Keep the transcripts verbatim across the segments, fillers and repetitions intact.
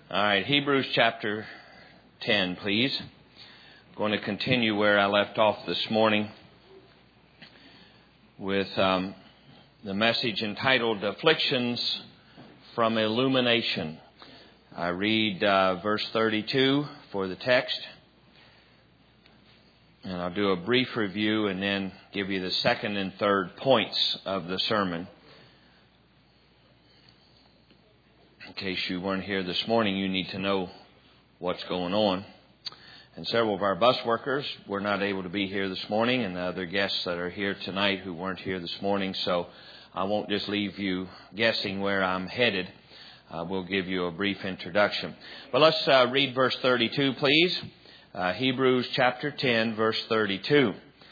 All right, Hebrews chapter ten, please. I'm going to continue where I left off this morning with um, the message entitled Afflictions from Illumination. I read uh, verse thirty-two for the text, and I'll do a brief review and then give you the second and third points of the sermon. In case you weren't here this morning, you need to know what's going on. And several of our bus workers were not able to be here this morning, and the other guests that are here tonight who weren't here this morning. So I won't just leave you guessing where I'm headed. Uh, we'll give you a brief introduction. But let's uh, read verse thirty-two, please. Uh, Hebrews chapter ten, verse thirty-two.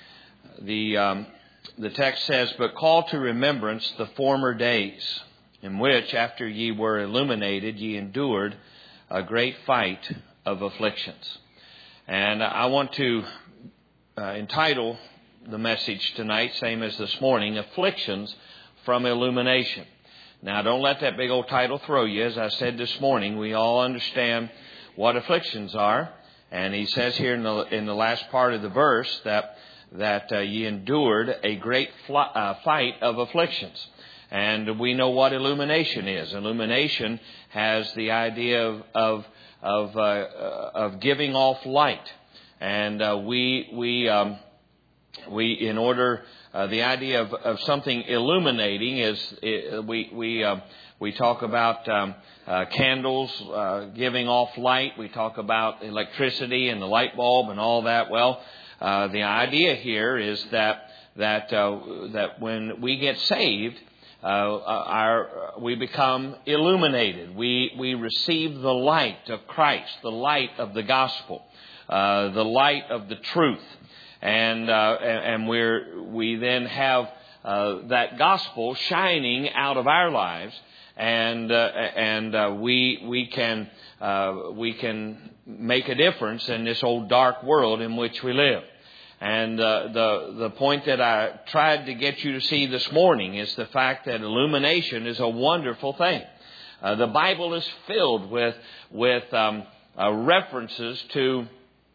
The, um, the text says, "But call to remembrance the former days, in which, after ye were illuminated, ye endured a great fight of afflictions." And I want to uh, entitle the message tonight, same as this morning, Afflictions from Illumination. Now, don't let that big old title throw you. As I said this morning, we all understand what afflictions are. And he says here in the, in the last part of the verse that, that uh, ye endured a great fl- uh, fight of afflictions. And we know what illumination is. Illumination has the idea of of of, uh, of giving off light, and uh, we we um, we in order uh, the idea of, of something illuminating is uh, we we uh, we talk about um, uh, candles uh, giving off light. We talk about electricity and the light bulb and all that. Well, uh, the idea here is that that uh, that when we get saved, Uh, our, we become illuminated. We we receive the light of Christ, the light of the gospel, uh, the light of the truth, and uh, and we're we then have uh, that gospel shining out of our lives, and uh, and uh, we we can uh, we can make a difference in this old dark world in which we live. And uh, the the point that I tried to get you to see this morning is the fact that illumination is a wonderful thing. Uh, the Bible is filled with with um, uh, references to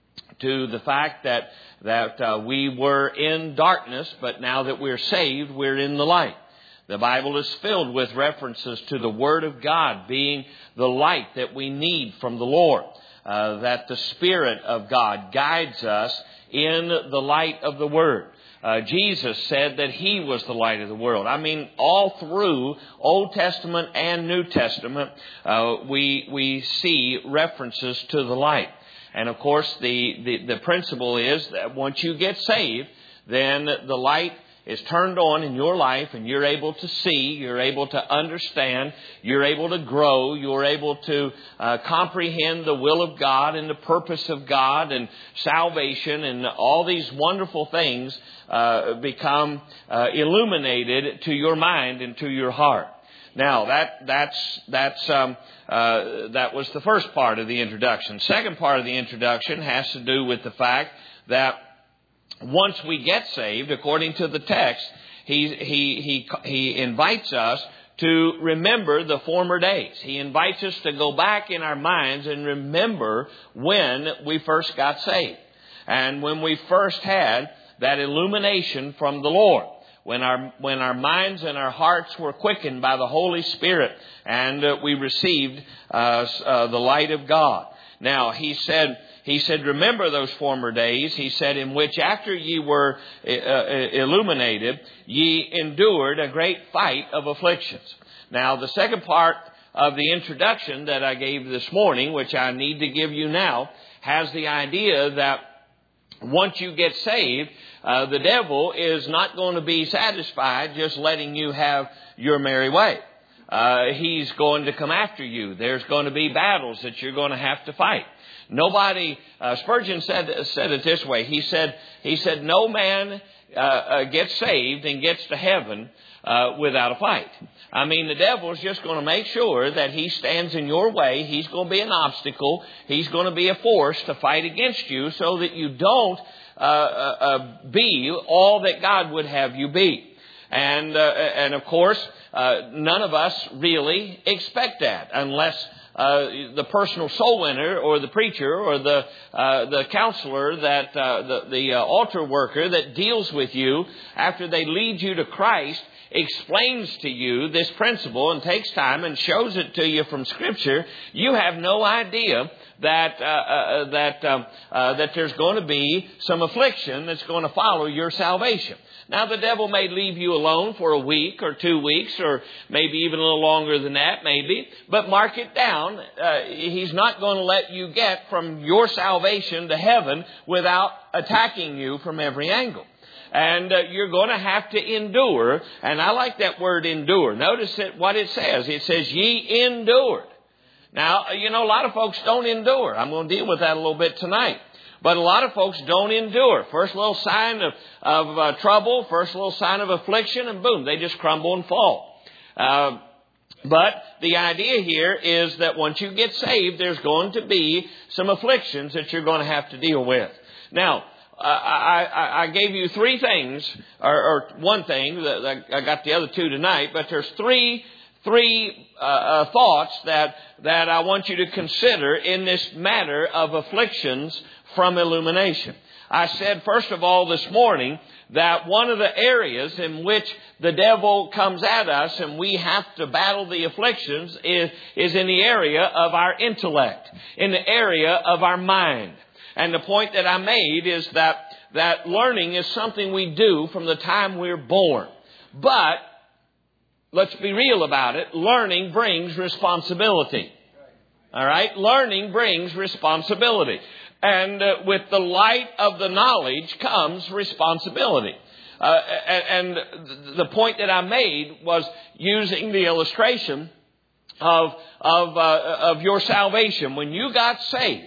to the fact that that uh, we were in darkness, but now that we're saved, we're in the light. The Bible is filled with references to the Word of God being the light that we need from the Lord. Uh, that the Spirit of God guides us in the light of the Word. Uh, Jesus said that He was the light of the world. I mean, all through Old Testament and New Testament, uh, we we see references to the light. And of course, the, the, the principle is that once you get saved, then the light is turned on in your life, and you're able to see, you're able to understand, you're able to grow, you're able to uh, comprehend the will of God and the purpose of God and salvation, and all these wonderful things uh, become uh, illuminated to your mind and to your heart. Now, that that's that's um, uh, that was the first part of the introduction. Second part of the introduction has to do with the fact that once we get saved, according to the text, he he he he invites us to remember the former days. He invites us to go back in our minds and remember when we first got saved, and when we first had that illumination from the Lord. When our when our minds and our hearts were quickened by the Holy Spirit, and uh, we received uh, uh, the light of God. Now, he said, he said, remember those former days. He said, in which after ye were uh, illuminated, ye endured a great fight of afflictions. Now, the second part of the introduction that I gave this morning, which I need to give you now, has the idea that once you get saved, uh, the devil is not going to be satisfied just letting you have your merry way. Uh, he's going to come after you. There's going to be battles that you're going to have to fight. Nobody, uh, Spurgeon said said it this way. He said, he said, no man uh, uh, gets saved and gets to heaven uh, without a fight. I mean, the devil's just going to make sure that he stands in your way. He's going to be an obstacle. He's going to be a force to fight against you so that you don't uh, uh, uh, be all that God would have you be. And uh, and of course, uh, none of us really expect that unless uh, the personal soul winner or the preacher or the uh, the counselor, that uh, the, the uh, altar worker that deals with you after they lead you to Christ, explains to you this principle and takes time and shows it to you from Scripture, you have no idea that uh, uh, that um, uh, that there's going to be some affliction that's going to follow your salvation. Now, the devil may leave you alone for a week or two weeks or maybe even a little longer than that, maybe. But mark it down. Uh, he's not going to let you get from your salvation to heaven without attacking you from every angle. And uh, you're going to have to endure. And I like that word endure. Notice it, what it says. It says, ye endured. Now, you know, a lot of folks don't endure. I'm going to deal with that a little bit tonight. But a lot of folks don't endure. First little sign of, of uh, trouble, first little sign of affliction, and boom, they just crumble and fall. Uh, but the idea here is that once you get saved, there's going to be some afflictions that you're going to have to deal with. Now, uh, I, I, I gave you three things, or, or one thing. That I got the other two tonight, but there's three Three uh, uh, thoughts that that I want you to consider in this matter of afflictions from illumination. I said, first of all, this morning, that one of the areas in which the devil comes at us and we have to battle the afflictions is, is in the area of our intellect, in the area of our mind. And the point that I made is that, that learning is something we do from the time we're born. But let's be real about it. Learning brings responsibility. All right? Learning brings responsibility. And uh, with the light of the knowledge comes responsibility. Uh, and, and the point that I made was using the illustration of, of, uh, of your salvation. When you got saved,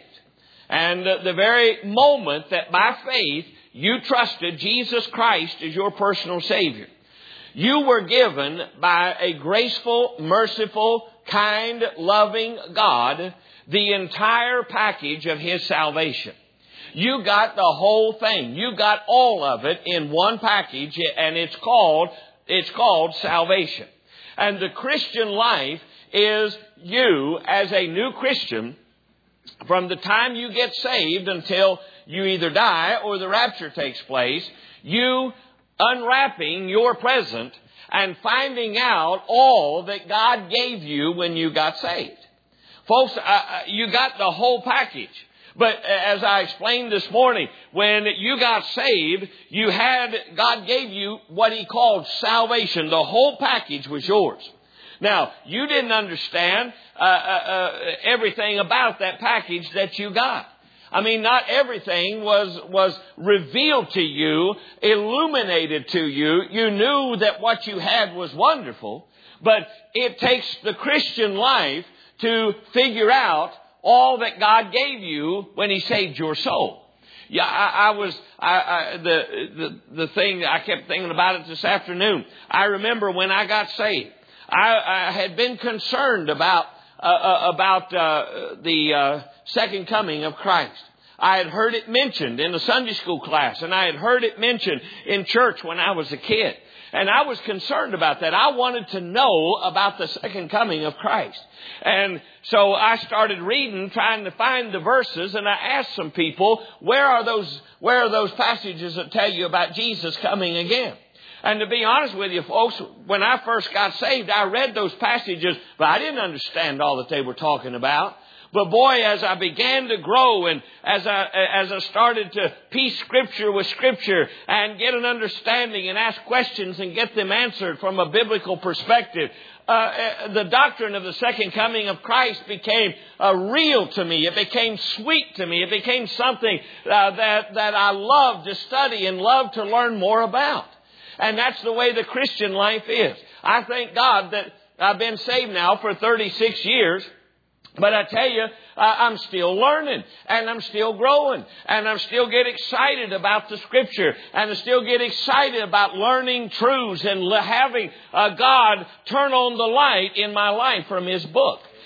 and uh, the very moment that by faith you trusted Jesus Christ as your personal Savior, you were given by a graceful, merciful, kind, loving God the entire package of His salvation. You got the whole thing. You got all of it in one package, and it's called, it's called salvation. And the Christian life is you as a new Christian from the time you get saved until you either die or the rapture takes place. You unwrapping your present and finding out all that God gave you when you got saved. Folks, uh, you got the whole package. But as I explained this morning, when you got saved, you had, God gave you what He called salvation. The whole package was yours. Now, you didn't understand uh, uh, uh, everything about that package that you got. I mean, not everything was, was revealed to you, illuminated to you. You knew that what you had was wonderful, but it takes the Christian life to figure out all that God gave you when He saved your soul. Yeah, I, I was, I, I, the, the, the thing, I kept thinking about it this afternoon. I remember when I got saved, I, I had been concerned about Uh, about uh, the uh, second coming of Christ. I had heard it mentioned in the Sunday school class, and I had heard it mentioned in church when I was a kid. And I was concerned about that. I wanted to know about the second coming of Christ. And so I started reading, trying to find the verses, and I asked some people, where are those, where are those passages that tell you about Jesus coming again? And to be honest with you, folks, when I first got saved, I read those passages, but I didn't understand all that they were talking about. But boy, as I began to grow and as I, as I started to piece Scripture with Scripture and get an understanding and ask questions and get them answered from a biblical perspective, uh, the doctrine of the second coming of Christ became uh, real to me. It became sweet to me. It became something uh, that, that I loved to study and loved to learn more about. And that's the way the Christian life is. I thank God that I've been saved now for thirty-six years. But I tell you, uh, I'm still learning and I'm still growing and I'm still get excited about the Scripture and I still get excited about learning truths and having uh, God turn on the light in my life from His book.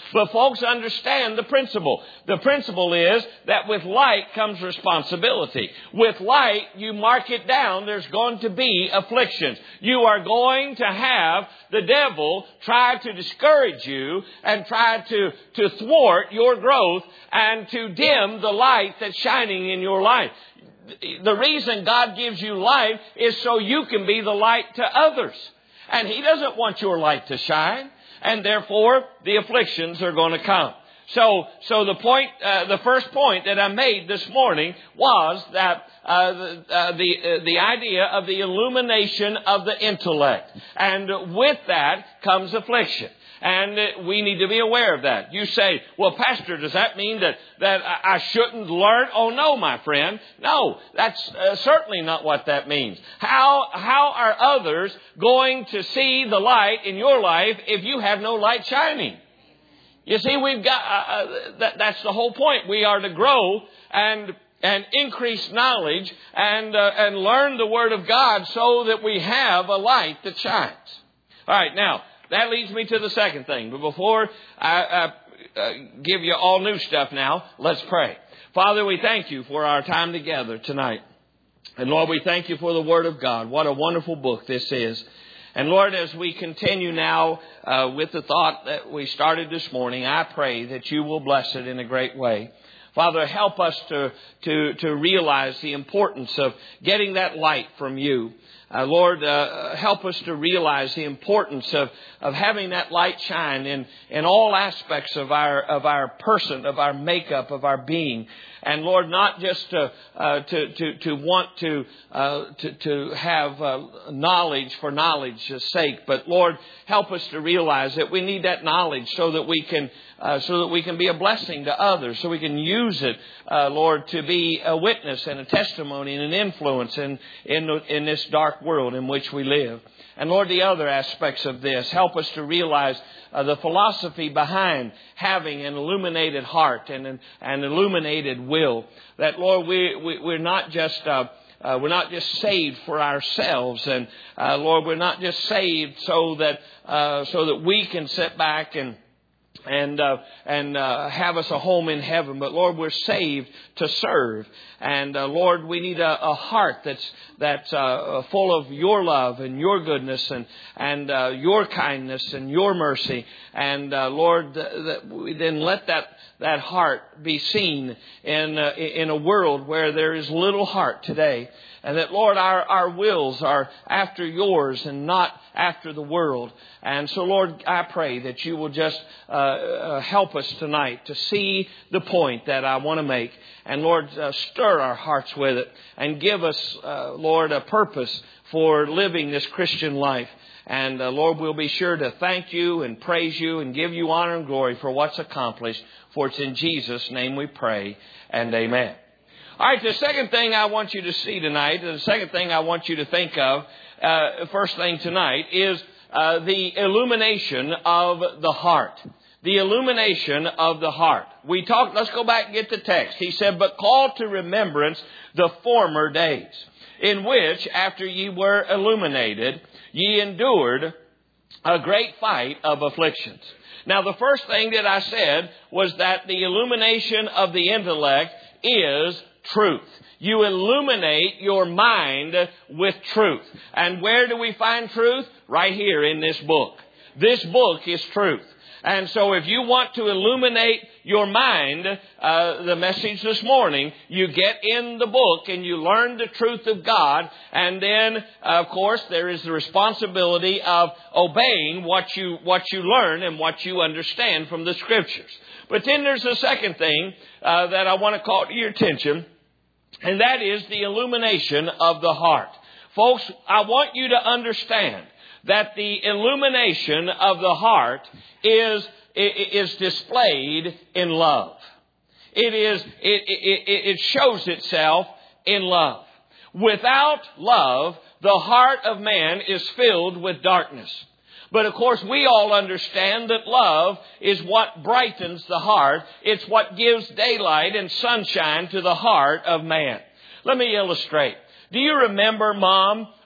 But folks, understand the principle. The principle is that with light comes responsibility. With light, you mark it down, there's going to be afflictions. You are going to have the devil try to discourage you and try to, to thwart your growth and to dim the light that's shining in your life. The reason God gives you life is so you can be the light to others. And He doesn't want your light to shine. And therefore, the afflictions are going to come. So, so the point, uh, the first point that I made this morning was that uh, the uh, the, uh, the idea of the illumination of the intellect, and with that comes affliction. And we need to be aware of that. You say, well, Pastor, does that mean that, that I shouldn't learn? Oh, no, my friend. No, that's uh, certainly not what that means. How, how are others going to see the light in your life if you have no light shining? You see, we've got, uh, uh, that, that's the whole point. We are to grow and and increase knowledge and, uh, and learn the Word of God so that we have a light that shines. All right, now, that leads me to the second thing. But before I, I uh, give you all new stuff now, let's pray. Father, we thank You for our time together tonight. And Lord, we thank You for the Word of God. What a wonderful book this is. And Lord, as we continue now uh, with the thought that we started this morning, I pray that You will bless it in a great way. Father, help us to, to, to realize the importance of getting that light from You. Uh, Lord, uh, help us to realize the importance of, of having that light shine in, in all aspects of our of our person, of our makeup, of our being. And Lord, not just to uh, to, to to want to uh, to, to have uh, knowledge for knowledge's sake, but Lord, help us to realize that we need that knowledge so that we can uh, so that we can be a blessing to others, so we can use it, uh, Lord, to be a witness and a testimony and an influence in in in this dark world in which we live. And Lord, the other aspects of this, help us to realize uh, the philosophy behind having an illuminated heart and an, an illuminated will. That, Lord, we, we we're not just uh, uh, we're not just saved for ourselves, and uh, Lord, we're not just saved so that uh, so that we can sit back and. And uh, and uh, have us a home in heaven, but Lord, we're saved to serve. And uh, Lord, we need a, a heart that's that's uh, full of Your love and Your goodness and and uh, Your kindness and Your mercy. And uh, Lord, that we then let that that heart be seen in uh, in a world where there is little heart today. And that, Lord, our, our wills are after Yours and not after the world. And so, Lord, I pray that You will just uh, uh, help us tonight to see the point that I want to make. And, Lord, uh, stir our hearts with it and give us, uh, Lord, a purpose for living this Christian life. And, uh, Lord, we'll be sure to thank You and praise You and give You honor and glory for what's accomplished. For it's in Jesus' name we pray, and amen. All right, the second thing I want you to see tonight, the second thing I want you to think of, uh, first thing tonight, is uh, the illumination of the heart. The illumination of the heart. We talked, let's go back and get the text. He said, but call to remembrance the former days, in which, after ye were illuminated, ye endured a great fight of afflictions. Now, the first thing that I said was that the illumination of the intellect is truth. You illuminate your mind with truth. And where do we find truth? Right here in this book. This book is truth. And so if you want to illuminate your mind, uh, the message this morning, you get in the book and you learn the truth of God. And then, uh, of course, there is the responsibility of obeying what you, what you learn and what you understand from the Scriptures. But then there's the second thing uh, that I want to call to your attention, and that is the illumination of the heart. Folks, I want you to understand that the illumination of the heart is is displayed in love. It is it, it, it shows itself in love. Without love, the heart of man is filled with darkness. But of course, we all understand that love is what brightens the heart. It's what gives daylight and sunshine to the heart of man. Let me illustrate. Do you remember, Mom,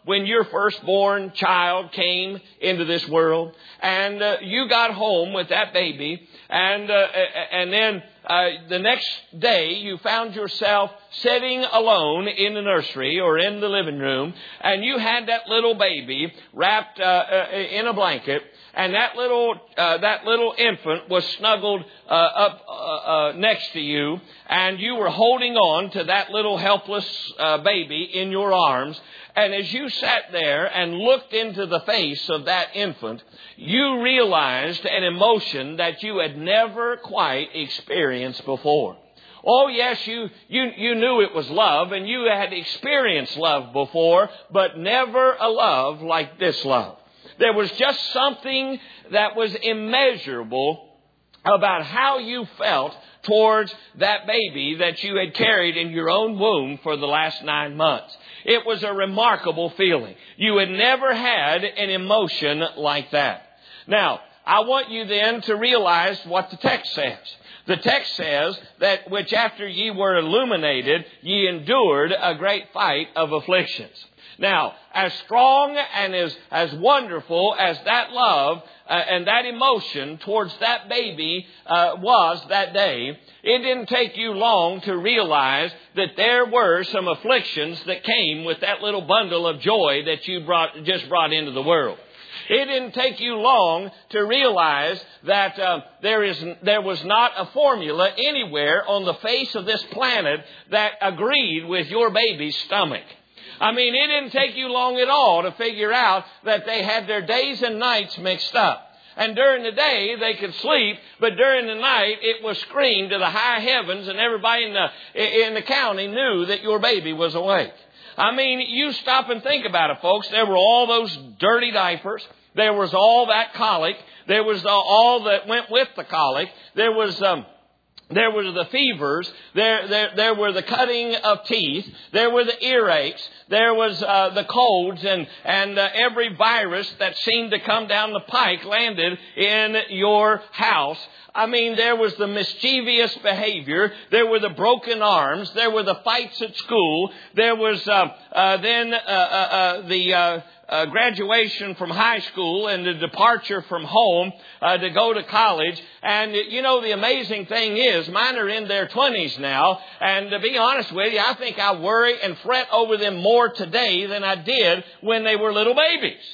when your firstborn child came into this world, and uh, you got home with that baby, and uh, and then uh, the next day you found yourself sitting alone in the nursery or in the living room, and you had that little baby wrapped uh, uh, in a blanket, and that little uh, that little infant was snuggled uh, up uh, uh, next to you, and you were holding on to that little helpless uh, baby in your arms. And as you sat there and looked into the face of that infant, you realized an emotion that you had never quite experienced before. Oh, yes, you, you, you knew it was love, and you had experienced love before, but never a love like this love. There was just something that was immeasurable about how you felt towards that baby that you had carried in your own womb for the last nine months. It was a remarkable feeling. You had never had an emotion like that. Now, I want you then to realize what the text says. The text says that which after ye were illuminated, ye endured a great fight of afflictions. Now, as strong and as, as wonderful as that love uh, and that emotion towards that baby uh, was that day, it didn't take you long to realize that there were some afflictions that came with that little bundle of joy that you brought just brought into the world. It didn't take you long to realize that uh, there is there was not a formula anywhere on the face of this planet that agreed with your baby's stomach. I mean, it didn't take you long at all to figure out that they had their days and nights mixed up. And during the day, they could sleep, but during the night, it was screamed to the high heavens, and everybody in the, in the county knew that your baby was awake. I mean, you stop and think about it, folks. There were all those dirty diapers. There was all that colic. There was the, all that went with the colic. There was... Um, There were the fevers. There, there, there were the cutting of teeth. There were the earaches. There was uh, the colds, and and uh, every virus that seemed to come down the pike landed in your house. I mean, there was the mischievous behavior. There were the broken arms. There were the fights at school. There was uh, uh, then uh, uh, uh, the uh, uh, graduation from high school and the departure from home uh, to go to college. And, you know, the amazing thing is, mine are in their twenties now. And to be honest with you, I think I worry and fret over them more today than I did when they were little babies.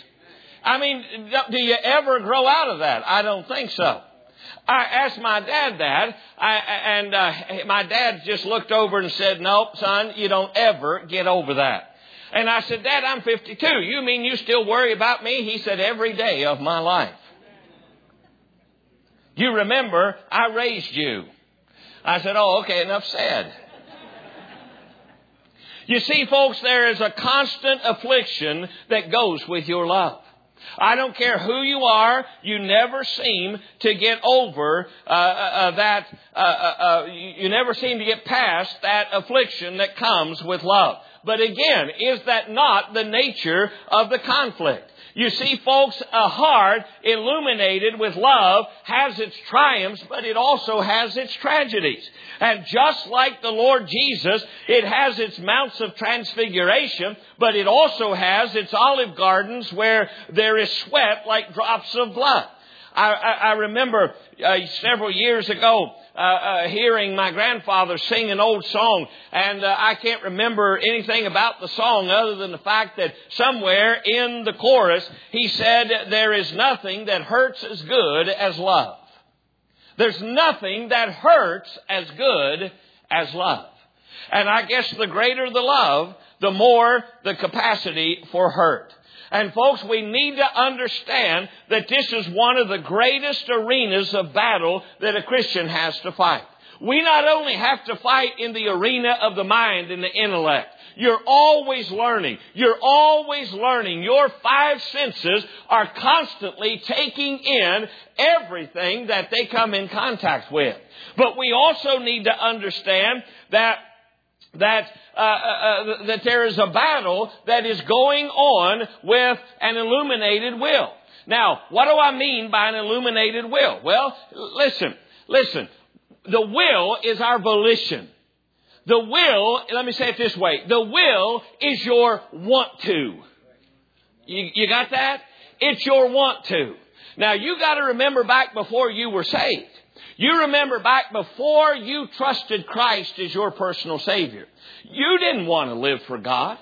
I mean, do you ever grow out of that? I don't think so. I asked my dad that, I, and uh, my dad just looked over and said, "Nope, son, you don't ever get over that." And I said, "Dad, I'm fifty-two. You mean you still worry about me?" He said, "Every day of my life." "You remember, I raised you." I said, "Oh, okay, enough said." You see, folks, there is a constant affliction that goes with your love. I don't care who you are, you never seem to get over uh, uh, that, uh, uh, you never seem to get past that affliction that comes with love. But again, is that not the nature of the conflict? You see, folks, a heart illuminated with love has its triumphs, but it also has its tragedies. And just like the Lord Jesus, it has its mounts of transfiguration, but it also has its olive gardens where there is sweat like drops of blood. I, I, I remember uh, several years ago uh, uh, hearing my grandfather sing an old song, and uh, I can't remember anything about the song other than the fact that somewhere in the chorus he said, "There is nothing that hurts as good as love." There's nothing that hurts as good as love. And I guess the greater the love, the more the capacity for hurt. And folks, we need to understand that this is one of the greatest arenas of battle that a Christian has to fight. We not only have to fight in the arena of the mind and the intellect. You're always learning. You're always learning. Your five senses are constantly taking in everything that they come in contact with. But we also need to understand that that uh, uh, that there is a battle that is going on with an illuminated will. Now, what do I mean by an illuminated will? Well, listen, listen. The will is our volition. The will, let me say it this way. The will is your want to. You, you got that? It's your want to. Now, you got to remember back before you were saved. You remember back before you trusted Christ as your personal Savior. You didn't want to live for God.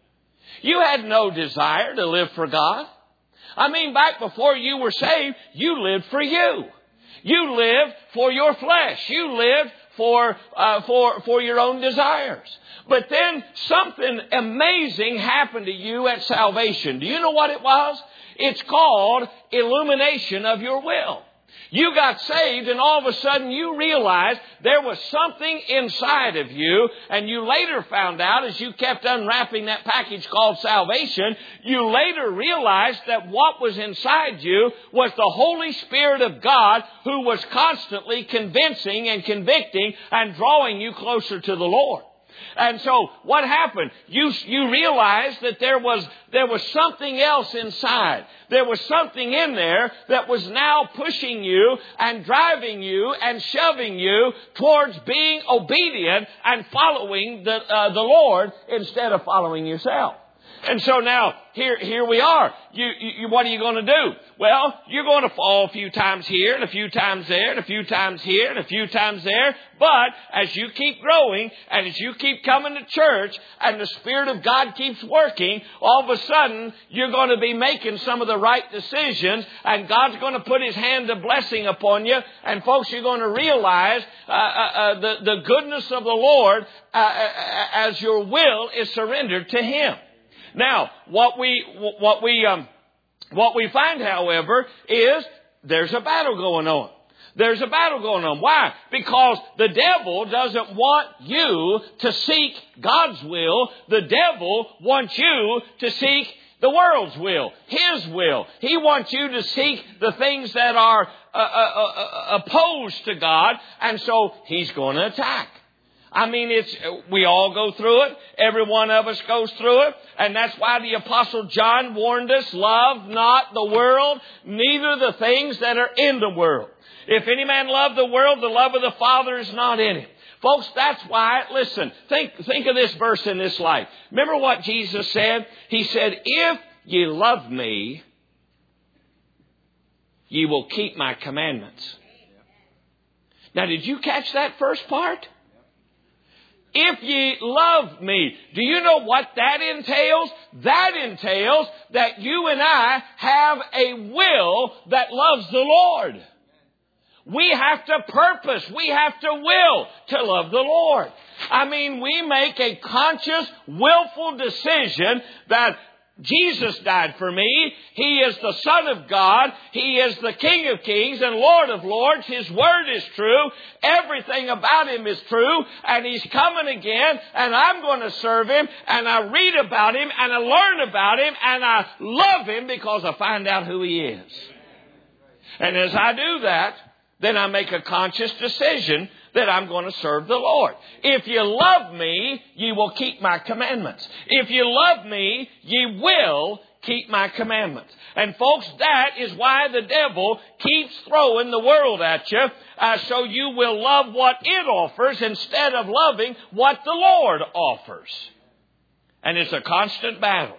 You had no desire to live for God. I mean, back before you were saved, you lived for you. You lived for your flesh. You lived for uh, for for your own desires. But then something amazing happened to you at salvation. Do you know what it was? It's called illumination of your will. You got saved and all of a sudden you realized there was something inside of you, and you later found out as you kept unwrapping that package called salvation, you later realized that what was inside you was the Holy Spirit of God who was constantly convincing and convicting and drawing you closer to the Lord. And so what happened? You, you realized that there was, there was something else inside. There was something in there that was now pushing you and driving you and shoving you towards being obedient and following the, uh, the Lord instead of following yourself. And so now, here here we are. You, you, what are you going to do? Well, you're going to fall a few times here and a few times there and a few times here and a few times there. But as you keep growing and as you keep coming to church and the Spirit of God keeps working, all of a sudden you're going to be making some of the right decisions, and God's going to put His hand of blessing upon you. And folks, you're going to realize uh, uh, uh, the, the goodness of the Lord uh, uh, as your will is surrendered to Him. Now, what we what we um, what we find, however, is there's a battle going on. There's a battle going on. Why? Because the devil doesn't want you to seek God's will. The devil wants you to seek the world's will, his will. He wants you to seek the things that are uh, uh, uh, opposed to God, and so he's going to attack. I mean, it's, we all go through it. Every one of us goes through it. And that's why the Apostle John warned us, love not the world, neither the things that are in the world. If any man love the world, the love of the Father is not in him. Folks, that's why, listen, think, think of this verse in this light. Remember what Jesus said? He said, if ye love me, ye will keep my commandments. Now, did you catch that first part? If ye love me. Do you know what that entails? That entails that you and I have a will that loves the Lord. We have to purpose. We have to will to love the Lord. I mean, we make a conscious, willful decision that Jesus died for me. He is the Son of God. He is the King of Kings and Lord of Lords. His Word is true. Everything about Him is true. And He's coming again. And I'm going to serve Him. And I read about Him. And I learn about Him. And I love Him because I find out who He is. And as I do that, then I make a conscious decision that I'm going to serve the Lord. If you love me, ye will keep my commandments. If you love me, ye will keep my commandments. And folks, that is why the devil keeps throwing the world at you, uh, so you will love what it offers instead of loving what the Lord offers. And it's a constant battle.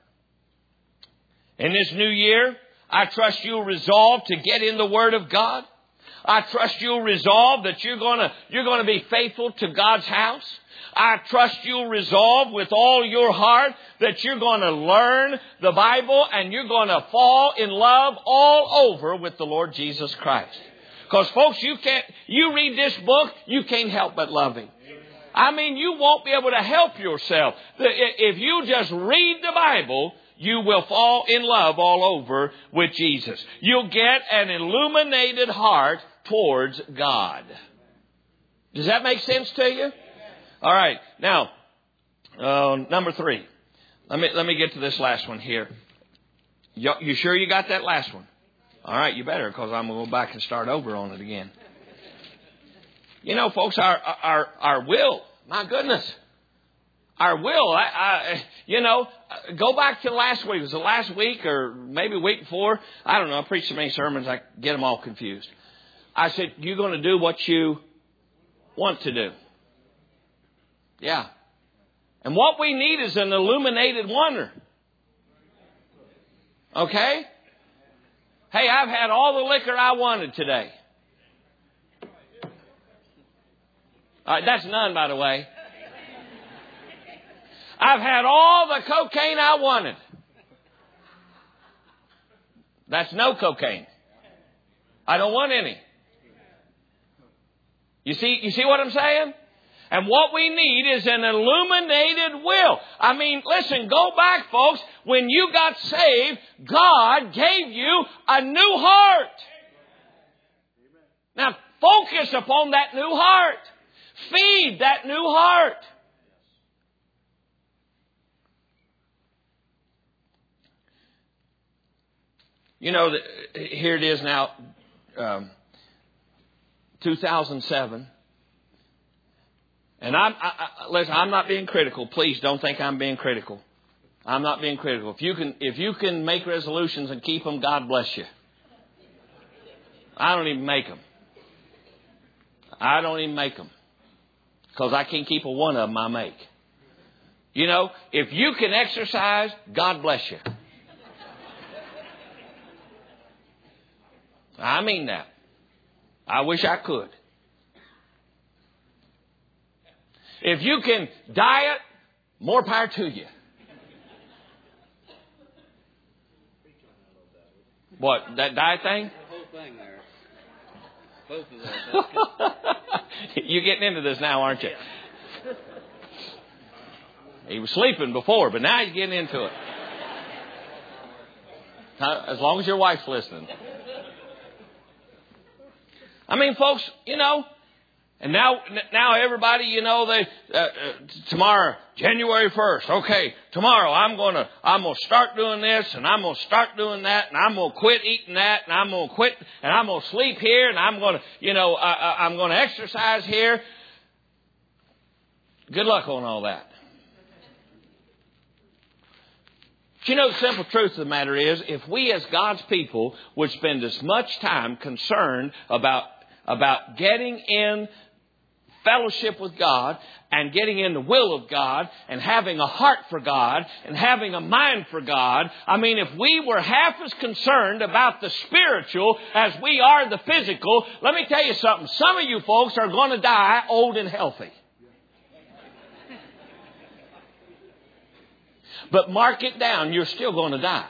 In this new year, I trust you'll resolve to get in the Word of God. I trust you'll resolve that you're going to, you're going to be faithful to God's house. I trust you'll resolve with all your heart that you're going to learn the Bible and you're going to fall in love all over with the Lord Jesus Christ. Because folks, you can't, you read this book, you can't help but love Him. I mean, you won't be able to help yourself. If you just read the Bible, you will fall in love all over with Jesus. You'll get an illuminated heart towards God. Does that make sense to you? All right. Now, uh, number three. Let me let me get to this last one here. You, you sure you got that last one? All right, you better, because I'm going to go back and start over on it again. You know, folks, our our our will. My goodness. Our will, I, I, you know, go back to last week. Was it last week or maybe week before? I don't know. I preached so many sermons, I get them all confused. I said, you're going to do what you want to do. Yeah. And what we need is an illuminated wonder. Okay? Hey, I've had all the liquor I wanted today. All right, that's none, by the way. I've had all the cocaine I wanted. That's no cocaine. I don't want any. You see, you see what I'm saying? And what we need is an illuminated will. I mean, listen, go back, folks. When you got saved, God gave you a new heart. Now, focus upon that new heart. Feed that new heart. You know, here it is now, um, two thousand seven. And I'm, I, I, listen, I'm not being critical. Please don't think I'm being critical. I'm not being critical. If you can, if you can make resolutions and keep them, God bless you. I don't even make them. I don't even make them. Because I can't keep a one of them I make. You know, if you can exercise, God bless you. I mean that. I wish I could. If you can diet, more power to you. What, that diet thing? The whole thing there. Both of those. You're getting into this now, aren't you? He was sleeping before, but now he's getting into it. As long as your wife's listening. I mean, folks, you know, and now, now everybody, you know, they uh, uh, tomorrow, January first. Okay, tomorrow I'm gonna, I'm gonna start doing this, and I'm gonna start doing that, and I'm gonna quit eating that, and I'm gonna quit, and I'm gonna sleep here, and I'm gonna, you know, uh, I'm gonna exercise here. Good luck on all that. But you know, the simple truth of the matter is, if we as God's people would spend as much time concerned about about getting in fellowship with God and getting in the will of God and having a heart for God and having a mind for God. I mean, if we were half as concerned about the spiritual as we are the physical, let me tell you something. Some of you folks are going to die old and healthy. But mark it down, you're still going to die.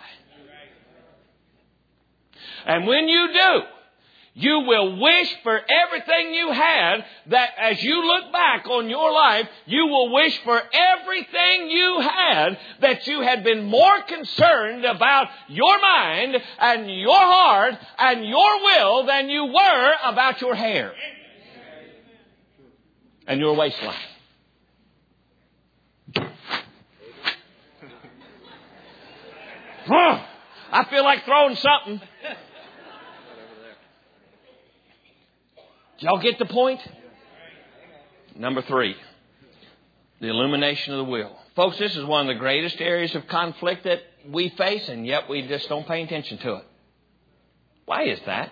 And when you do, you will wish for everything you had, that as you look back on your life, you will wish for everything you had, that you had been more concerned about your mind and your heart and your will than you were about your hair and your waistline. I feel like throwing something. Y'all get the point? Number three, the illumination of the will. Folks, this is one of the greatest areas of conflict that we face, and yet we just don't pay attention to it. Why is that?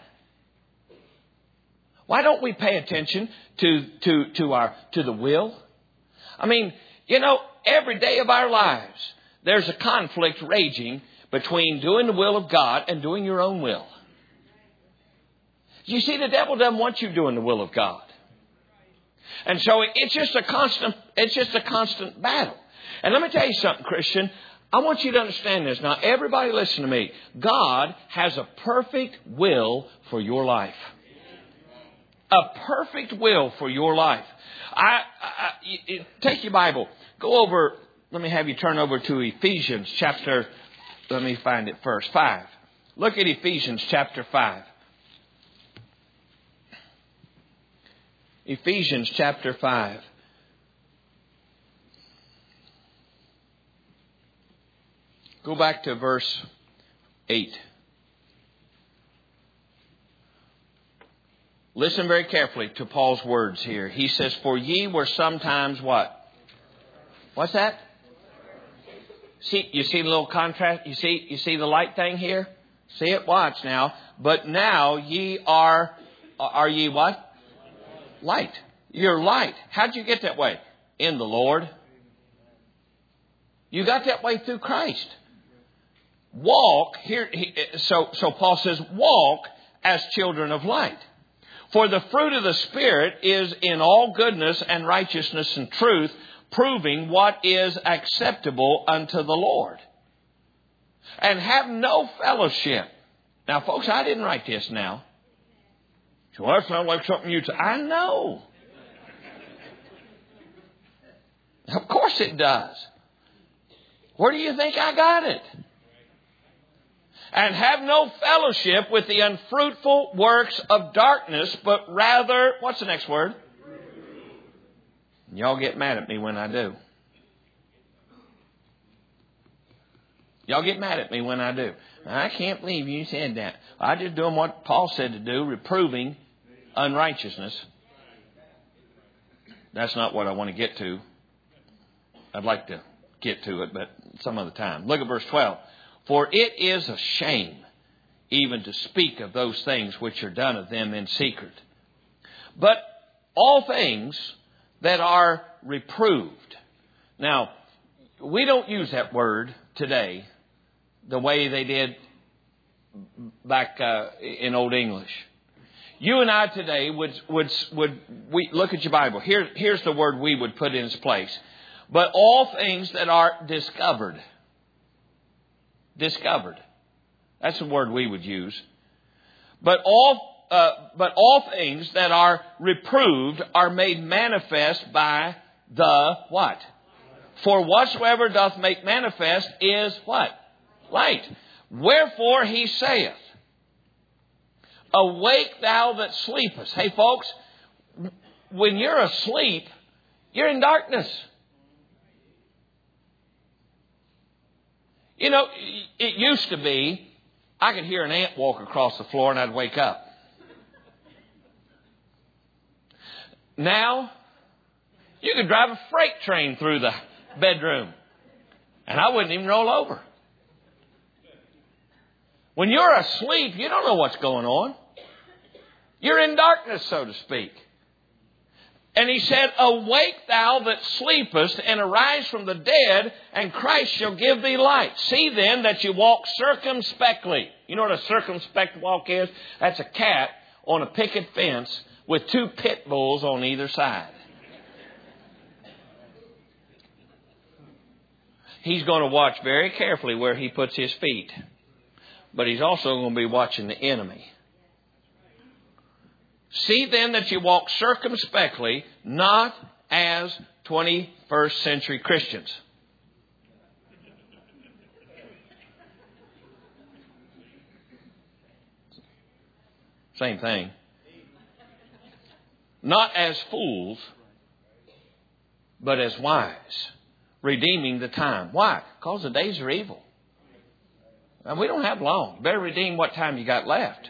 Why don't we pay attention to, to, to our, to the will? I mean, you know, every day of our lives, there's a conflict raging between doing the will of God and doing your own will. You see, the devil doesn't want you doing the will of God. And so it's just a constant, it's just a constant battle. And let me tell you something, Christian. I want you to understand this. Now, everybody listen to me. God has a perfect will for your life. A perfect will for your life. I, I, I take your Bible. Go over, let me have you turn over to Ephesians chapter, let me find it first, five. Look at Ephesians chapter five. Ephesians chapter five. Go back to verse eight. Listen very carefully to Paul's words here. He says, "For ye were sometimes" what? What's that? See, you see the little contrast? You see, you see the light thing here? See it? Watch now. "But now ye are, are ye what? Light. You're light." How'd you get that way? In the Lord. You got that way through Christ. walk here. So, so Paul says, walk as children of light. For the fruit of the Spirit is in all goodness and righteousness and truth, proving what is acceptable unto the Lord. And have no fellowship. Now, folks, I didn't write this now. So that sounds like something you'd say. I know. Of course it does. Where do you think I got it? And have no fellowship with the unfruitful works of darkness, but rather, what's the next word? Y'all get mad at me when I do. Y'all get mad at me when I do. I can't believe you said that. I'm just doing what Paul said to do, reproving unrighteousness. That's not what I want to get to. I'd like to get to it, but some other time. Look at verse twelve. For it is a shame even to speak of those things which are done of them in secret. But all things that are reproved. Now, we don't use that word today the way they did back uh, in Old English. You and I today would would would we look at your Bible. Here, here's the word we would put in its place. But all things that are discovered. Discovered. That's the word we would use. But all, uh, but all things that are reproved are made manifest by the what? For whatsoever doth make manifest is what? Light. Wherefore he saith, awake thou that sleepest. Hey folks, when you're asleep, you're in darkness. You know, it used to be, I could hear an ant walk across the floor and I'd wake up. Now, you could drive a freight train through the bedroom and I wouldn't even roll over. When you're asleep, you don't know what's going on. You're in darkness, so to speak. And he said, awake thou that sleepest, and arise from the dead, and Christ shall give thee light. See then that you walk circumspectly. You know what a circumspect walk is? That's a cat on a picket fence with two pit bulls on either side. He's going to watch very carefully where he puts his feet. But he's also going to be watching the enemy. See then that you walk circumspectly, not as twenty-first century Christians. Same thing. Not as fools, but as wise, redeeming the time. Why? Because the days are evil. And we don't have long. You better redeem what time you got left.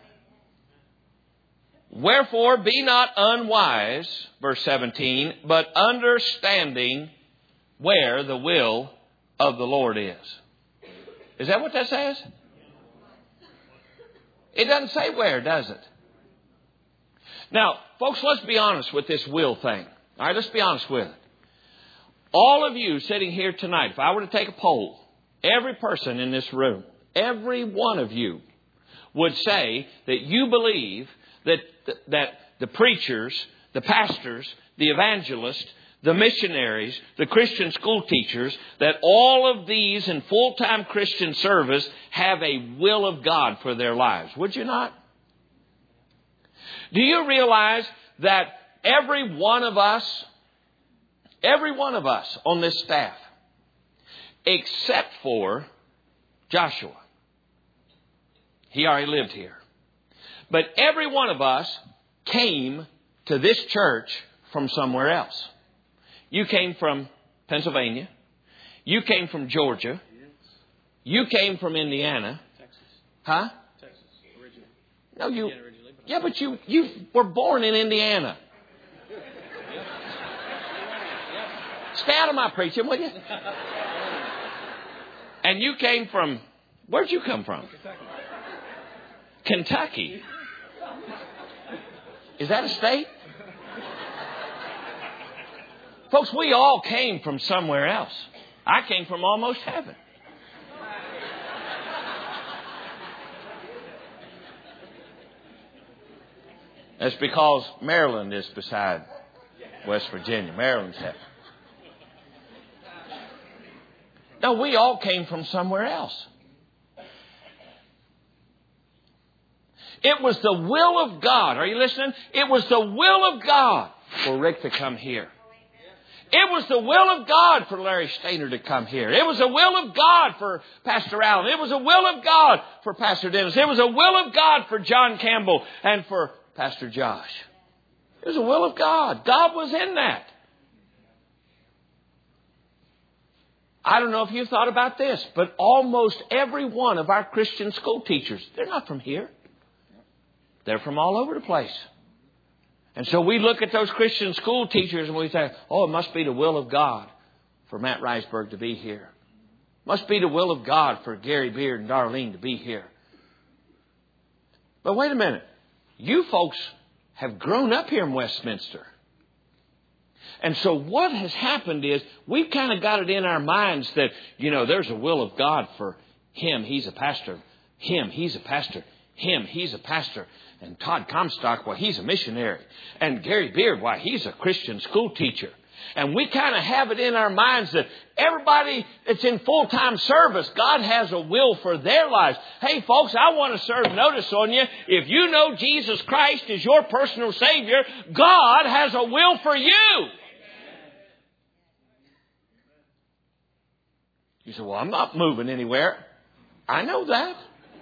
Wherefore, be not unwise, verse seventeen, but understanding where the will of the Lord is. Is that what that says? It doesn't say where, does it? Now, folks, let's be honest with this will thing. All right, let's be honest with it. All of you sitting here tonight, if I were to take a poll, every person in this room, every one of you would say that you believe that that the preachers, the pastors, the evangelists, the missionaries, the Christian school teachers, that all of these in full-time Christian service have a will of God for their lives. Would you not? Do you realize that every one of us, every one of us on this staff, except for Joshua, he already lived here. But every one of us came to this church from somewhere else. You came from Pennsylvania. You came from Georgia. You came from Indiana. Texas. Huh? Texas, originally. No, you. Yeah, originally, but Yeah, but you you were born in Indiana. Stay out of my preaching, will you? And you came from, where'd you come from? Kentucky. Kentucky. Is that a state? Folks, we all came from somewhere else. I came from almost heaven. That's because Maryland is beside West Virginia. Maryland's heaven. No, we all came from somewhere else. It was the will of God. Are you listening? It was the will of God for Rick to come here. It was the will of God for Larry Stainer to come here. It was the will of God for Pastor Allen. It was the will of God for Pastor Dennis. It was the will of God for John Campbell and for Pastor Josh. It was the will of God. God was in that. I don't know if you've thought about this, but almost every one of our Christian school teachers, they're not from here. They're from all over the place. And so we look at those Christian school teachers and we say, oh, it must be the will of God for Matt Reisberg to be here. Must be the will of God for Gary Beard and Darlene to be here. But wait a minute. You folks have grown up here in Westminster. And so what has happened is we've kind of got it in our minds that, you know, there's a will of God for him. He's a pastor. Him. He's a pastor. Him. He's a pastor. And Todd Comstock, well, he's a missionary. And Gary Beard, why, he's a Christian school teacher. And we kind of have it in our minds that everybody that's in full-time service, God has a will for their lives. Hey, folks, I want to serve notice on you. If you know Jesus Christ is your personal Savior, God has a will for you. You say, well, I'm not moving anywhere. I know that.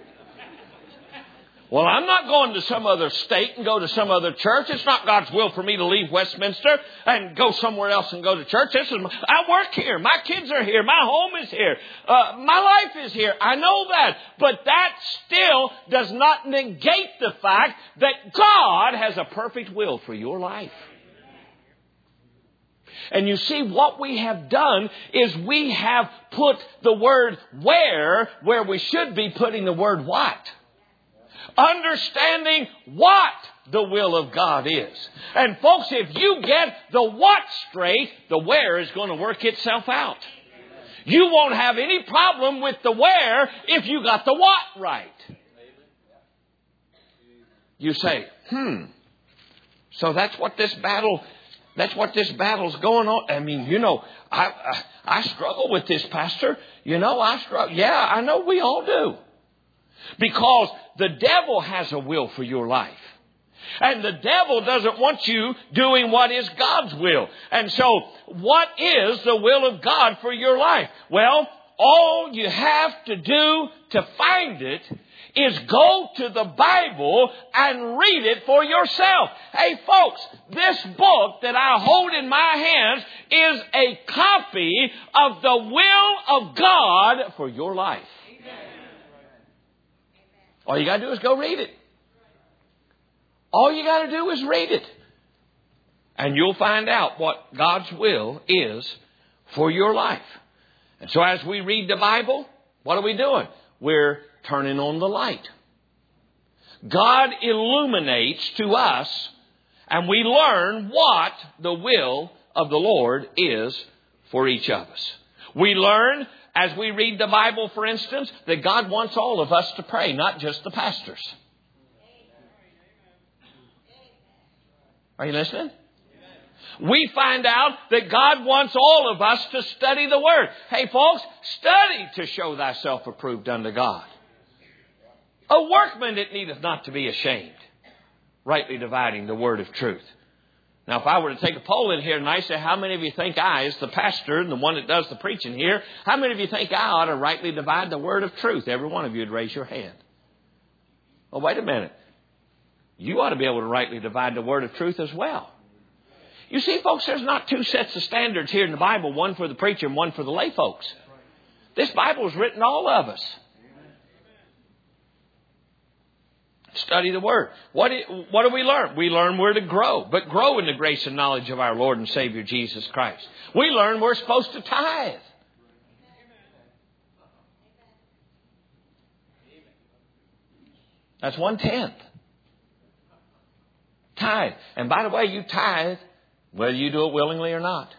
Well, I'm not going to some other state and go to some other church. It's not God's will for me to leave Westminster and go somewhere else and go to church. This is my, I work here. My kids are here. My home is here. Uh, my life is here. I know that. But that still does not negate the fact that God has a perfect will for your life. And you see, what we have done is we have put the word where, where we should be putting the word what. Understanding what the will of God is. And folks, if you get the what straight, the where is going to work itself out. You won't have any problem with the where if you got the what right. You say, hmm, so that's what this battle, that's what this battle's going on. I mean, you know, I, I, I struggle with this, Pastor. You know, I struggle. Yeah, I know we all do. Because the devil has a will for your life. And the devil doesn't want you doing what is God's will. And so, what is the will of God for your life? Well, all you have to do to find it is go to the Bible and read it for yourself. Hey, folks, this book that I hold in my hands is a copy of the will of God for your life. All you got to do is go read it. All you got to do is read it. And you'll find out what God's will is for your life. And so as we read the Bible, what are we doing? We're turning on the light. God illuminates to us, and we learn what the will of the Lord is for each of us. We learn, as we read the Bible, for instance, that God wants all of us to pray, not just the pastors. Are you listening? We find out that God wants all of us to study the Word. Hey, folks, study to show thyself approved unto God. A workman that needeth not to be ashamed, rightly dividing the word of truth. Now, if I were to take a poll in here and I say, how many of you think I, as the pastor and the one that does the preaching here, how many of you think I ought to rightly divide the word of truth? Every one of you would raise your hand. Well, wait a minute. You ought to be able to rightly divide the word of truth as well. You see, folks, there's not two sets of standards here in the Bible, one for the preacher and one for the lay folks. This Bible is written to all of us. Study the Word. What do, what do we learn? We learn we're to grow, but grow in the grace and knowledge of our Lord and Savior Jesus Christ. We learn we're supposed to tithe. That's one-tenth. Tithe. And by the way, you tithe whether you do it willingly or not.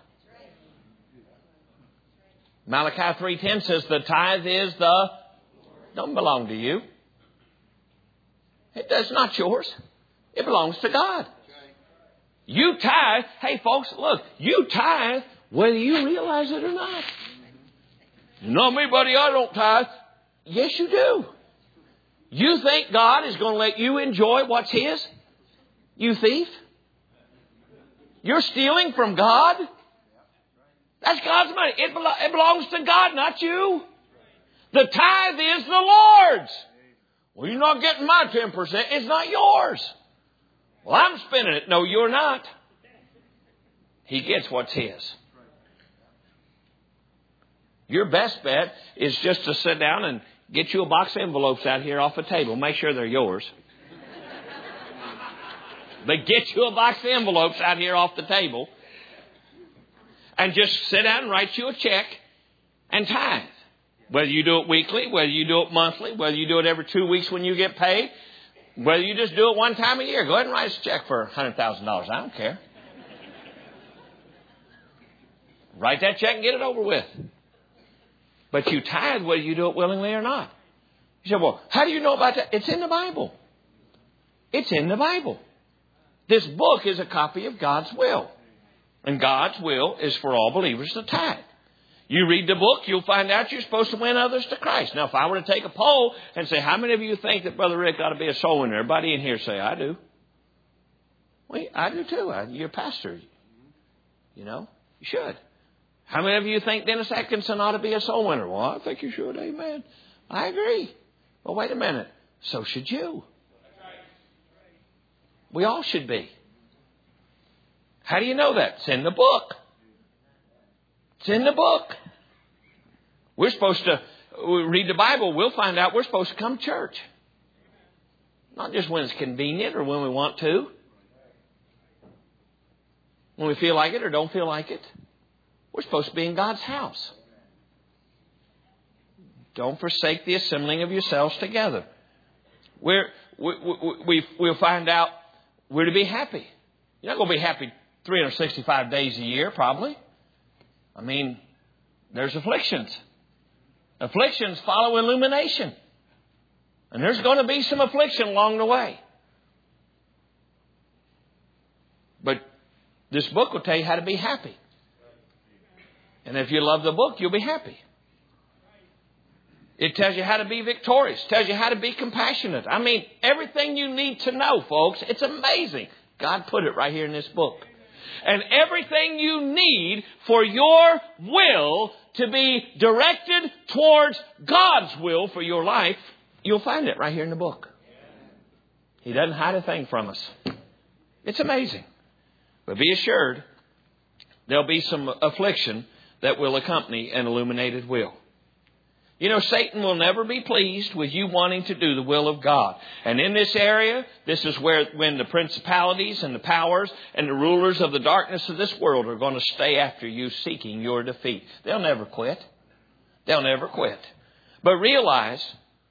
Malachi three ten says the tithe is the, don't belong to you. It does not yours. It belongs to God. You tithe. Hey, folks, look, you tithe whether you realize it or not. No, me, buddy, I don't tithe. Yes, you do. You think God is going to let you enjoy what's His? You thief. You're stealing from God. That's God's money. It, belo- it belongs to God, not you. The tithe is the Lord's. Well, you're not getting my ten percent. It's not yours. Well, I'm spending it. No, you're not. He gets what's His. Your best bet is just to sit down and get you a box of envelopes out here off the table. Make sure they're yours. But get you a box of envelopes out here off the table. And just sit down and write you a check and tithe. Whether you do it weekly, whether you do it monthly, whether you do it every two weeks when you get paid, whether you just do it one time a year. Go ahead and write us a check for one hundred thousand dollars. I don't care. Write that check and get it over with. But you tithe whether you do it willingly or not. You say, well, how do you know about that? It's in the Bible. It's in the Bible. This book is a copy of God's will. And God's will is for all believers to tithe. You read the book, you'll find out you're supposed to win others to Christ. Now, if I were to take a poll and say, how many of you think that Brother Rick ought to be a soul winner? Everybody in here say, I do. Well, I do too. I, you're a pastor. You know, you should. How many of you think Dennis Atkinson ought to be a soul winner? Well, I think you should. Amen. I agree. Well, wait a minute. So should you. We all should be. How do you know that? It's in the book. It's in the book. We're supposed to read the Bible. We'll find out we're supposed to come to church. Not just when it's convenient or when we want to. When we feel like it or don't feel like it. We're supposed to be in God's house. Don't forsake the assembling of yourselves together. We're, we, we, we, we'll find out we're to be happy. You're not going to be happy three hundred sixty-five days a year, probably. I mean, there's afflictions. Afflictions follow illumination. And there's going to be some affliction along the way. But this book will tell you how to be happy. And if you love the book, you'll be happy. It tells you how to be victorious. It tells you how to be compassionate. I mean, everything you need to know, folks. It's amazing. God put it right here in this book. And everything you need for your will to be directed towards God's will for your life, you'll find it right here in the book. He doesn't hide a thing from us. It's amazing. But be assured, there'll be some affliction that will accompany an illuminated will. You know, Satan will never be pleased with you wanting to do the will of God. And in this area, this is where when the principalities and the powers and the rulers of the darkness of this world are going to stay after you seeking your defeat. They'll never quit. They'll never quit. But realize,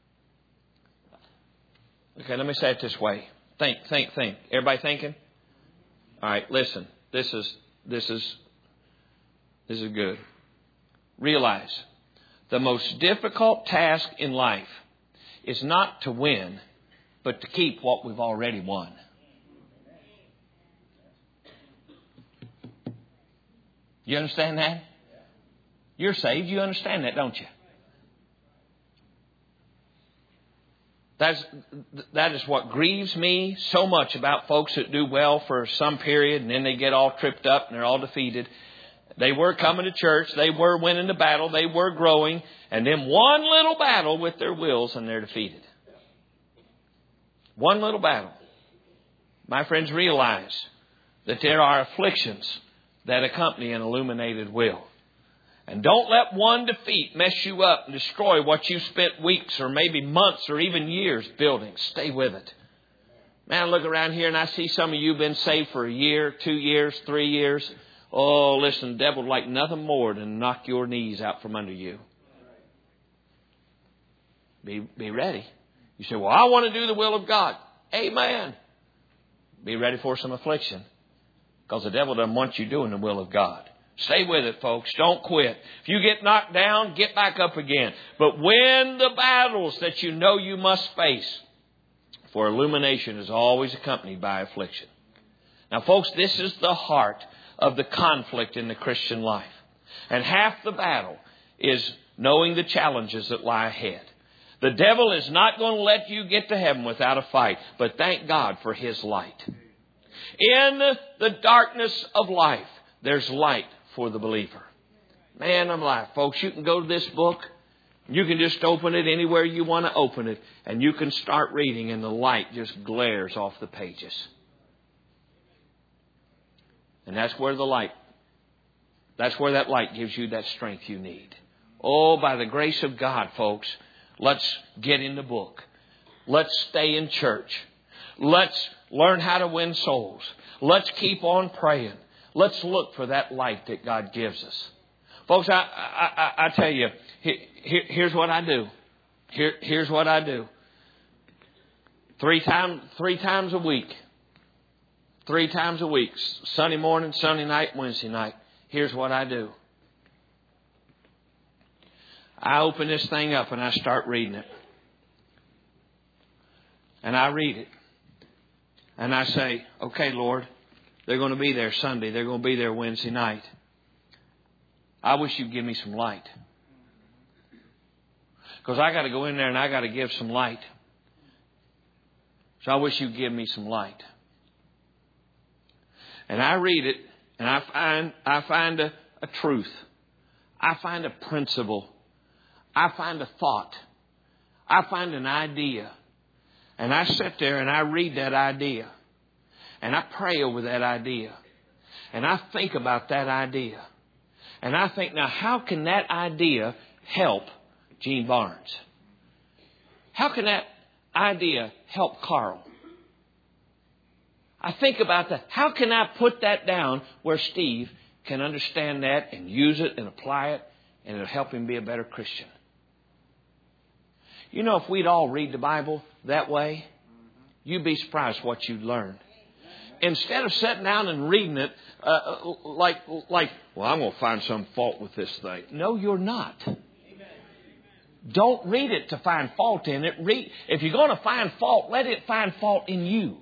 okay, let me say it this way. Think, think, think. Everybody thinking? All right, listen. This is, this is, this is good. Realize. The most difficult task in life is not to win, but to keep what we've already won. You understand that? You're saved. You understand that, don't you? That's, that is what grieves me so much about folks that do well for some period and then they get all tripped up and they're all defeated. They were coming to church. They were winning the battle. They were growing. And then one little battle with their wills and they're defeated. One little battle. My friends, realize that there are afflictions that accompany an illuminated will. And don't let one defeat mess you up and destroy what you spent weeks or maybe months or even years building. Stay with it. Man, I look around here and I see some of you have been saved for a year, two years, three years. Oh, listen, the devil would like nothing more than knock your knees out from under you. Be, be ready. You say, well, I want to do the will of God. Amen. Be ready for some affliction. Because the devil doesn't want you doing the will of God. Stay with it, folks. Don't quit. If you get knocked down, get back up again. But win the battles that you know you must face. For illumination is always accompanied by affliction. Now, folks, this is the heart of the conflict in the Christian life. And half the battle is knowing the challenges that lie ahead. The devil is not going to let you get to heaven without a fight. But thank God for His light. In the darkness of life, there's light for the believer. Man, I'm alive. Folks, you can go to this book. You can just open it anywhere you want to open it. And you can start reading and the light just glares off the pages. And that's where the light, that's where that light gives you that strength you need. Oh, by the grace of God, folks, let's get in the book. Let's stay in church. Let's learn how to win souls. Let's keep on praying. Let's look for that light that God gives us. Folks, I, I, I, I tell you, here, here's what I do. Here, here's what I do. Three times, three times a week. Three times a week. Sunday morning, Sunday night, Wednesday night. Here's what I do. I open this thing up and I start reading it. And I read it. And I say, okay, Lord, they're going to be there Sunday. They're going to be there Wednesday night. I wish you'd give me some light. Because I got to go in there and I got to give some light. So I wish you'd give me some light. And I read it and I find I find a, a truth. I find a principle. I find a thought. I find an idea. And I sit there and I read that idea. And I pray over that idea. And I think about that idea. And I think, now, how can that idea help Gene Barnes? How can that idea help Carl? I think about that. How can I put that down where Steve can understand that and use it and apply it, and it'll help him be a better Christian? You know, if we'd all read the Bible that way, you'd be surprised what you'd learn. Instead of sitting down and reading it uh, like, like, well, I'm going to find some fault with this thing. No, you're not. Don't read it to find fault in it. Read, if you're going to find fault, let it find fault in you.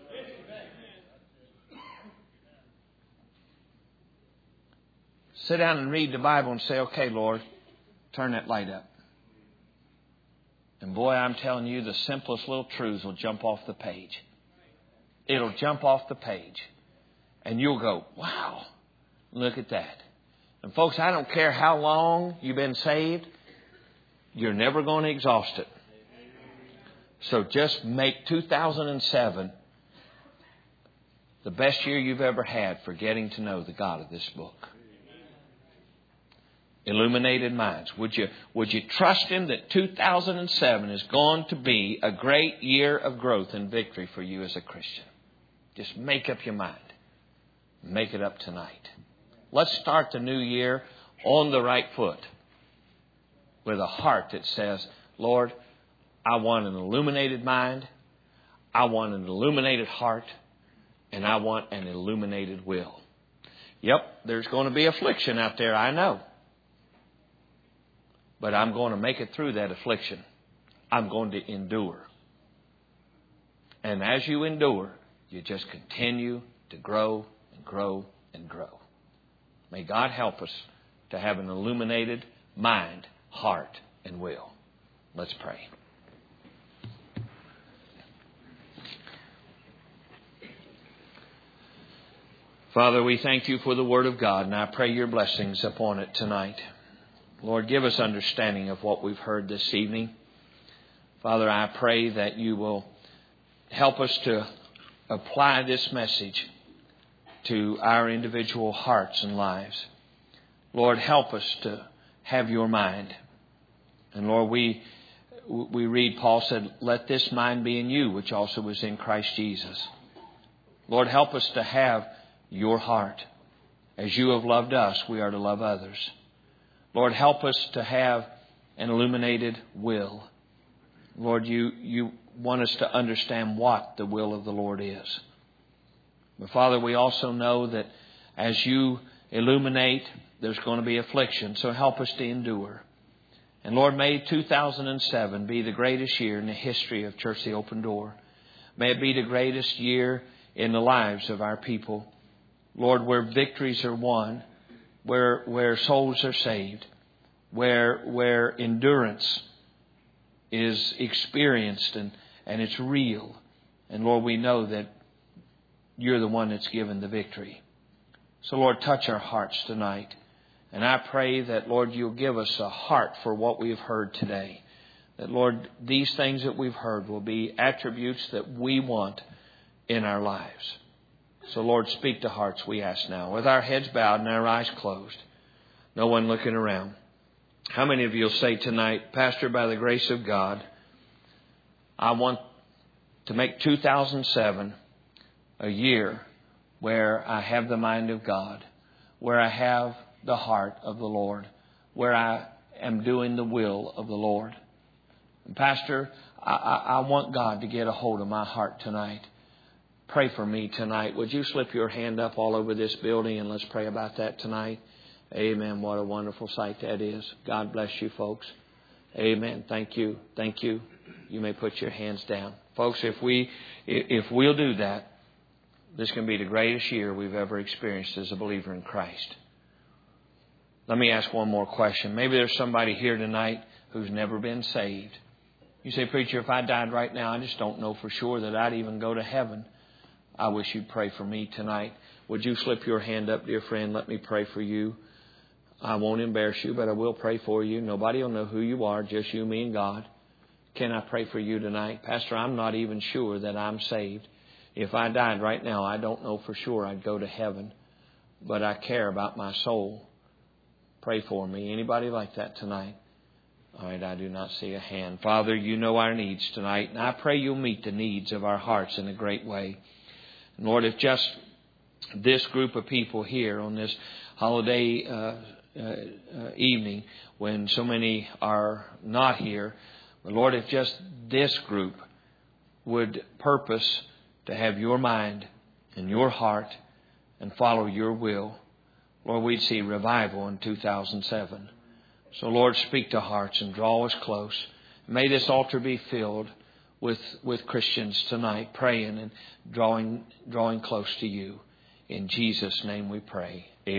Sit down and read the Bible and say, okay, Lord, turn that light up. And boy, I'm telling you, the simplest little truths will jump off the page. It'll jump off the page. And you'll go, wow, look at that. And folks, I don't care how long you've been saved, you're never going to exhaust it. So just make two thousand seven the best year you've ever had for getting to know the God of this book. Illuminated minds. Would you, would you trust Him that two thousand seven is going to be a great year of growth and victory for you as a Christian? Just make up your mind. Make it up tonight. Let's start the new year on the right foot with a heart that says, Lord, I want an illuminated mind. I want an illuminated heart. And I want an illuminated will. Yep, there's going to be affliction out there, I know. But I'm going to make it through that affliction. I'm going to endure. And as you endure, you just continue to grow and grow and grow. May God help us to have an illuminated mind, heart, and will. Let's pray. Father, we thank you for the Word of God, and I pray your blessings upon it tonight. Lord, give us understanding of what we've heard this evening. Father, I pray that you will help us to apply this message to our individual hearts and lives. Lord, help us to have your mind. And Lord, we we read, Paul said, let this mind be in you, which also was in Christ Jesus. Lord, help us to have your heart. As you have loved us, we are to love others. Lord, help us to have an illuminated will. Lord, you, you want us to understand what the will of the Lord is. But Father, we also know that as you illuminate, there's going to be affliction. So help us to endure. And Lord, may two thousand seven be the greatest year in the history of Church of the Open Door. May it be the greatest year in the lives of our people. Lord, where victories are won, where where souls are saved, where where endurance is experienced and, and it's real. And Lord, we know that You're the one that's given the victory. So Lord, touch our hearts tonight. And I pray that, Lord, You'll give us a heart for what we've heard today. That, Lord, these things that we've heard will be attributes that we want in our lives. So, Lord, speak to hearts, we ask now, with our heads bowed and our eyes closed. No one looking around. How many of you will say tonight, Pastor, by the grace of God, I want to make two thousand seven a year where I have the mind of God, where I have the heart of the Lord, where I am doing the will of the Lord. And Pastor, I, I, I want God to get a hold of my heart tonight. Pray for me tonight. Would you slip your hand up all over this building and let's pray about that tonight? Amen. What a wonderful sight that is. God bless you, folks. Amen. Thank you. Thank you. You may put your hands down. Folks, if we, if we'll do that, this can be the greatest year we've ever experienced as a believer in Christ. Let me ask one more question. Maybe there's somebody here tonight who's never been saved. You say, Preacher, if I died right now, I just don't know for sure that I'd even go to heaven. I wish you'd pray for me tonight. Would you slip your hand up, dear friend? Let me pray for you. I won't embarrass you, but I will pray for you. Nobody will know who you are, just you, me, and God. Can I pray for you tonight? Pastor, I'm not even sure that I'm saved. If I died right now, I don't know for sure I'd go to heaven, but I care about my soul. Pray for me. Anybody like that tonight? All right, I do not see a hand. Father, You know our needs tonight, and I pray You'll meet the needs of our hearts in a great way. And Lord, if just this group of people here on this holiday uh, uh, uh, evening, when so many are not here, but Lord, if just this group would purpose to have Your mind and Your heart and follow Your will, Lord, we'd see revival in two thousand seven. So, Lord, speak to hearts and draw us close. May this altar be filled with, with Christians tonight, praying and drawing, drawing close to You. In Jesus' name we pray. Amen.